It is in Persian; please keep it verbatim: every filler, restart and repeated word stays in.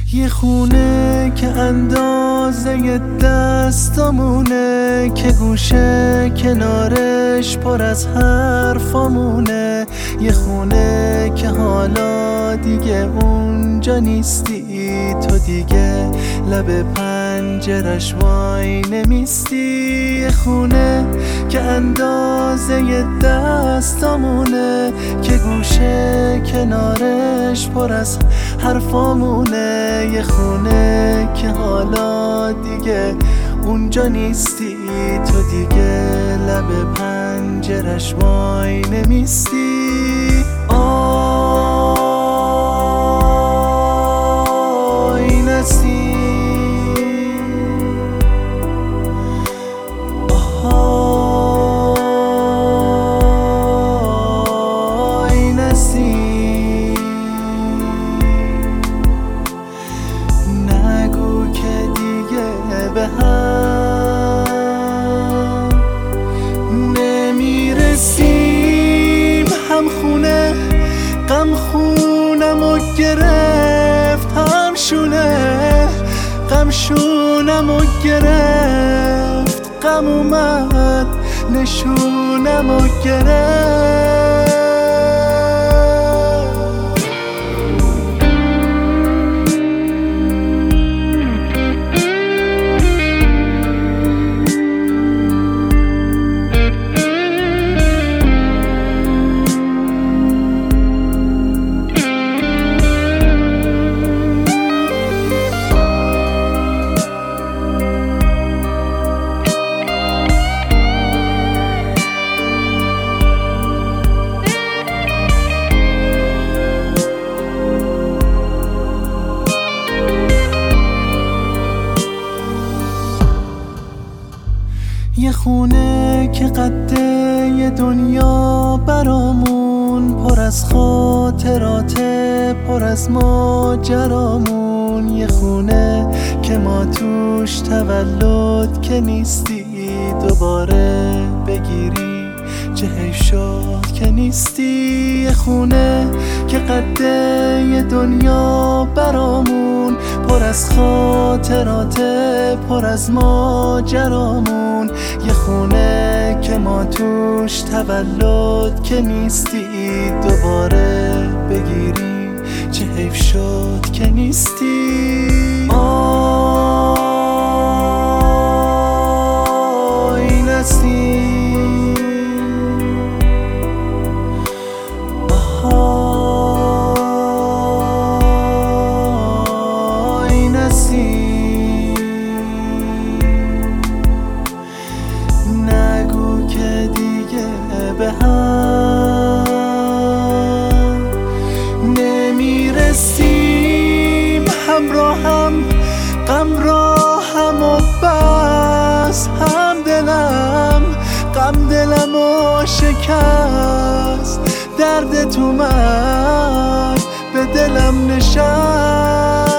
یه خونه که اندازه دستامونه، که گوشه کنارش پر از حرفامونه. یه خونه که حالا دیگه اونجا نیستی، تو دیگه لب پنجرش وای نمیستی. یه خونه که اندازه دستامونه، که گوشه کنارش پر از حرفامونه. یه خونه که حالا دیگه اونجا نیستی، تو دیگه لب پنجرش وای نمیستی. آی نسیم، آی نسیم، نگو که دیگه به هم نمیرسیم. هم خونه غم خونم و گرفت، هم شونه غم شونم و گرفت. غم اومد نشونم و گرفت. یه خونه که قده یه دنیا برامون، پر از خاطرات پر از ماجرامون. یه خونه که ما توش تولد که نیستی، دوباره بگیری چه حیف شد که نیستی. یه خونه که قده یه دنیا برامون، پر از خاطرات پر از ماجرامون. یه خونه که ما توش تولد که نیستی، دوباره بگیری چه حیف شد که نیستی. آی نسیم، آی نسیم، نگو که دیگه به هم نمیرسیم. همراهم غم راهم و بس، هم دلم غم دلم و شکست. درد تو من به دلم نشست.